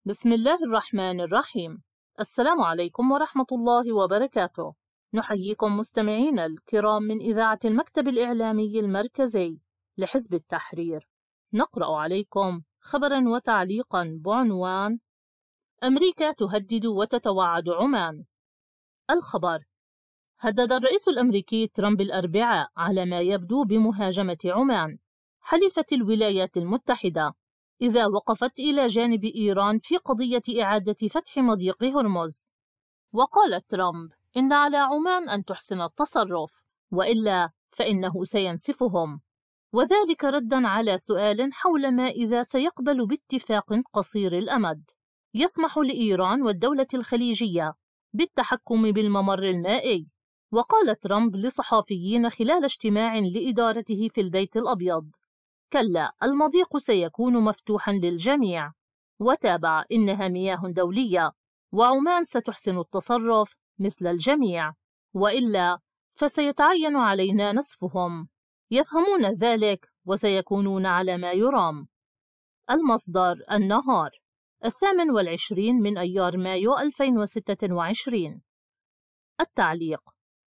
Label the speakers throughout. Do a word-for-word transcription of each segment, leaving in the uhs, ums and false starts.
Speaker 1: بسم الله الرحمن الرحيم. السلام عليكم ورحمة الله وبركاته. نحييكم مستمعينا الكرام من إذاعة المكتب الإعلامي المركزي لحزب التحرير. نقرأ عليكم خبرا وتعليقا بعنوان: أمريكا تهدد وتتوعد عمان. الخبر: هدد الرئيس الأمريكي ترامب الأربعاء على ما يبدو بمهاجمة عمان حليفة الولايات المتحدة إذا وقفت إلى جانب إيران في قضية إعادة فتح مضيق هرمز. وقال ترامب إن على عمان أن تحسن التصرف، وإلا فإنه سينسفهم، وذلك رداً على سؤال حول ما إذا سيقبل باتفاق قصير الأمد يسمح لإيران والدولة الخليجية بالتحكم بالممر المائي. وقال ترامب لصحافيين خلال اجتماع لإدارته في البيت الأبيض: كلا، المضيق سيكون مفتوحا للجميع. وتابع: إنها مياه دولية، وعمان ستحسن التصرف مثل الجميع، وإلا فسيتعين علينا نسفهم. يفهمون ذلك وسيكونون على ما يرام. المصدر: النهار، الثامن والعشرين من أيار مايو ألفين وستة وعشرين. التعليق: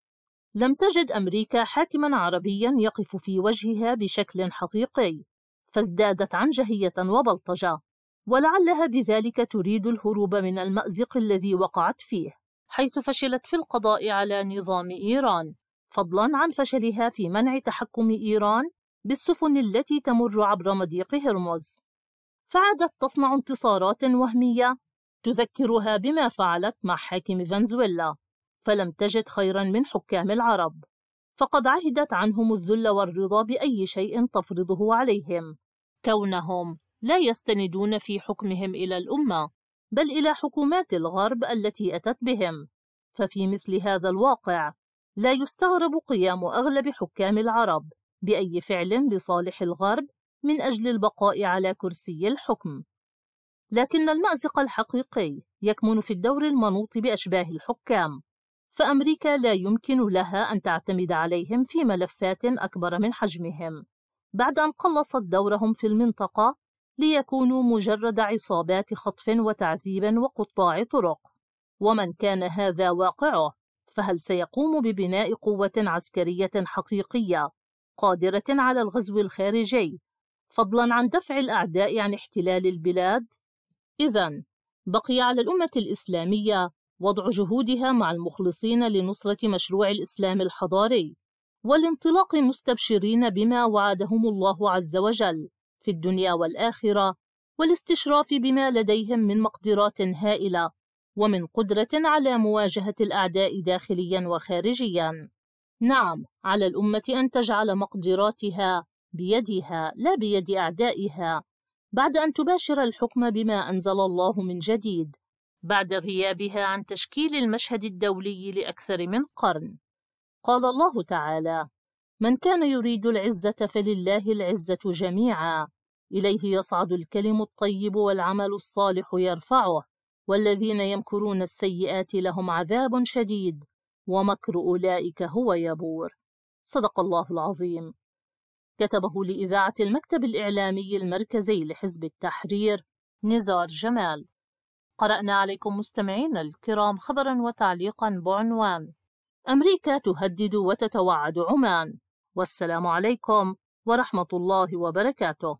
Speaker 1: لم تجد أمريكا حاكماً عربياً يقف في وجهها بشكل حقيقي، فازدادت عنجهية وبلطجة، ولعلها بذلك تريد الهروب من المأزق الذي وقعت فيه، حيث فشلت في القضاء على نظام إيران، فضلاً عن فشلها في منع تحكم إيران بالسفن التي تمر عبر مضيق هرمز. فعادت تصنع انتصارات وهمية تذكرها بما فعلت مع حاكم فنزويلا، فلم تجد خيراً من حكام العرب، فقد عهدت عنهم الذل والرضا بأي شيء تفرضه عليهم، كونهم لا يستندون في حكمهم إلى الأمة بل إلى حكومات الغرب التي أتت بهم. ففي مثل هذا الواقع لا يستغرب قيام أغلب حكام العرب بأي فعل لصالح الغرب من أجل البقاء على كرسي الحكم. لكن المأزق الحقيقي يكمن في الدور المنوط بأشباه الحكام، فأمريكا لا يمكن لها أن تعتمد عليهم في ملفات أكبر من حجمهم بعد أن قلصت دورهم في المنطقة ليكونوا مجرد عصابات خطف وتعذيب وقطاع طرق. ومن كان هذا واقعه، فهل سيقوم ببناء قوة عسكرية حقيقية قادرة على الغزو الخارجي، فضلاً عن دفع الأعداء عن احتلال البلاد؟ إذن بقي على الأمة الإسلامية وضع جهودها مع المخلصين لنصرة مشروع الإسلام الحضاري، والانطلاق مستبشرين بما وعدهم الله عز وجل في الدنيا والآخرة، والاستشراف بما لديهم من مقدرات هائلة ومن قدرة على مواجهة الأعداء داخليا وخارجيا. نعم، على الأمة أن تجعل مقدراتها بيدها لا بيد أعدائها، بعد أن تباشر الحكم بما أنزل الله من جديد بعد غيابها عن تشكيل المشهد الدولي لأكثر من قرن. قال الله تعالى: من كان يريد العزة فلله العزة جميعا، إليه يصعد الكلم الطيب والعمل الصالح يرفعه، والذين يمكرون السيئات لهم عذاب شديد ومكر أولئك هو يبور. صدق الله العظيم. كتبه لإذاعة المكتب الإعلامي المركزي لحزب التحرير نزار جمال. قرأنا عليكم مستمعين الكرام خبرا وتعليقا بعنوان: أمريكا تهدد وتتوعد عمان. والسلام عليكم ورحمة الله وبركاته.